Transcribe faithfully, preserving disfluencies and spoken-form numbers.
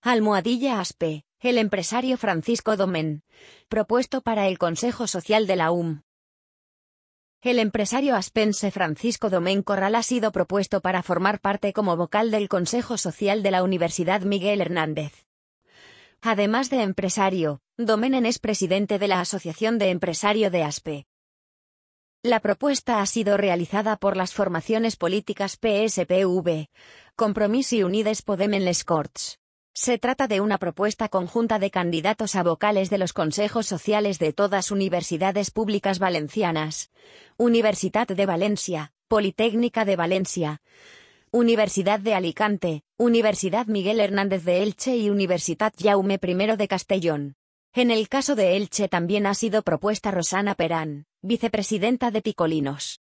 Almohadilla Aspe, el empresario Francisco Domén, propuesto para el Consejo Social de la U M. El empresario aspense Francisco Domén Corral ha sido propuesto para formar parte como vocal del Consejo Social de la Universidad Miguel Hernández. Además de empresario, Domén es presidente de la Asociación de Empresario de Aspe. La propuesta ha sido realizada por las formaciones políticas P S P V, Compromís i Unides Podem en les Corts. Se trata de una propuesta conjunta de candidatos a vocales de los consejos sociales de todas universidades públicas valencianas: Universitat de Valencia, Politécnica de Valencia, Universidad de Alicante, Universidad Miguel Hernández de Elche y Universitat Jaume I de Castellón. En el caso de Elche también ha sido propuesta Rosana Perán, vicepresidenta de Picolinos.